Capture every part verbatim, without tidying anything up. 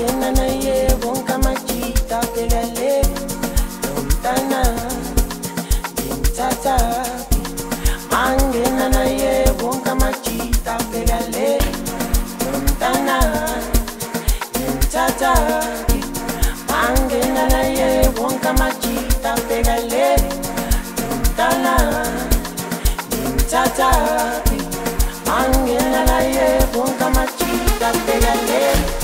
Mangena na ye wonka machita pegale Lontana Bintata Mangena na ye wonka machita pegale Lontana Bintata Mangena na ye wonka machita pegale Lontana Bintata Mangena na ye wonka machita pegale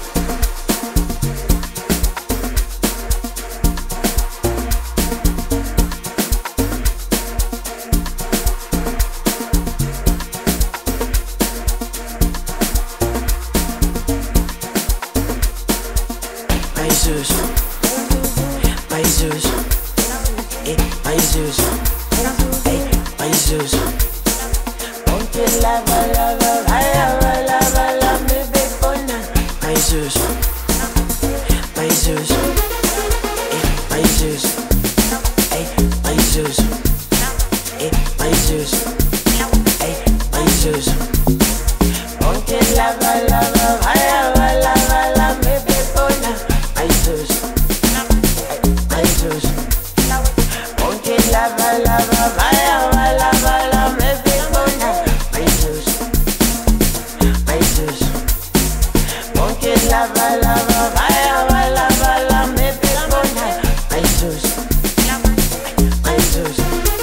Jesus, my Jesus, eh, my Jesus, eh, my Jesus. Ponte lava, lava, lava, lava, lava, me becona. My Jesus, my Jesus, eh, my Jesus, eh, my Jesus, eh, my Jesus, eh, my Jesus. Ponte lava, lava, lava, lava, lava, me becona. My Jesus, my Jesus. Ponte lava, lava, lava, lava, lava, me becona. My Jesus, my Jesus. Ponte lava, lava, lava, lava, lava, me becona. My Jesus, my Jesus.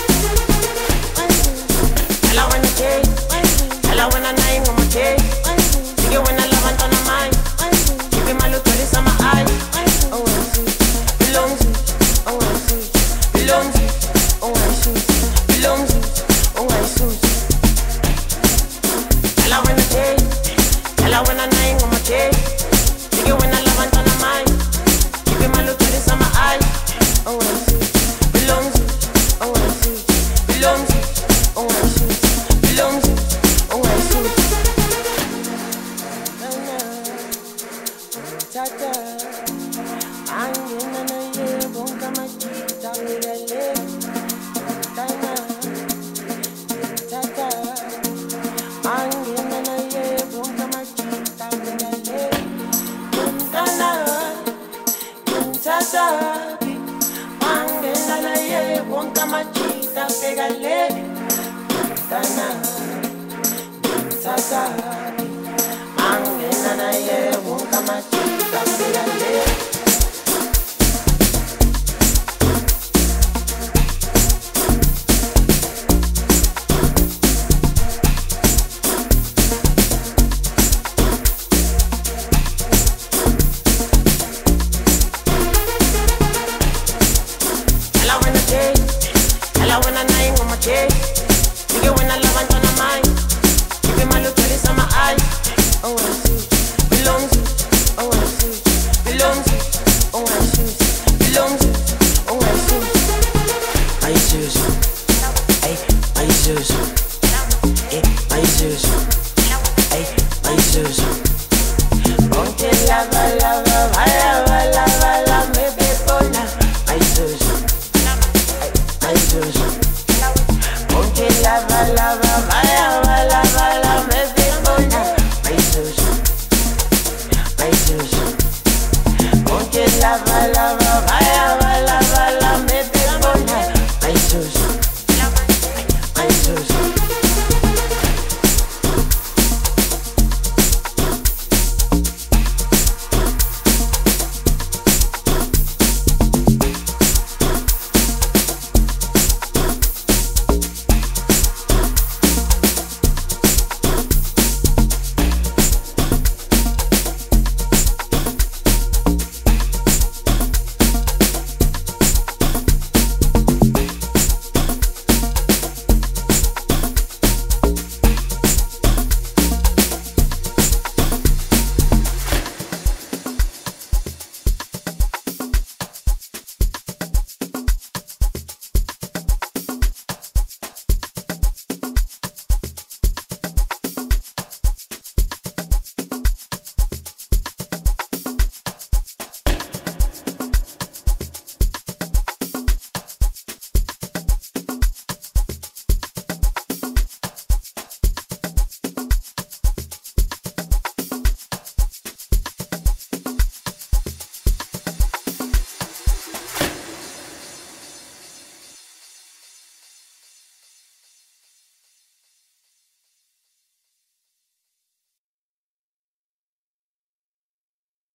Hello when I take, hello when I nine on my take. See you when I love and on my mind. Keep my look to this on my eye. Oh I see, belongs to, oh I see, belongs to, oh I shoot, belongs to, oh I shoot. Hello when I take, hello when I nine on my take. See you when I love and on my mind. Keep my look to this on my eye. Oh I see, belongs to, oh I see, belongs to, oh I shoot, belongs to, oh I shoot. Cha-cha, angena na ye bonka machita pegale, tana, cha-cha, angena na ye bonka machita pegale, tana, cha-cha, angena na ye bonka machita pegale, tana, cha-cha. Angena na ye wonka machita pegale. Hello when I take, hello when I nine on my take. See you when I love and on my mind. Keep my look to this on my eye. Oh I see, belongs to, oh I see, belongs to, oh I shoot, belongs to, oh I shoot. My Jesus, eh, my Jesus, eh, my Jesus, eh, my Jesus. Ponte lava, lava, lava, lava, lava, me becona. My Jesus, my Jesus. Ponte lava, lava, lava, lava, lava, me becona. My Jesus, my Jesus. Ponte lava, lava, lava.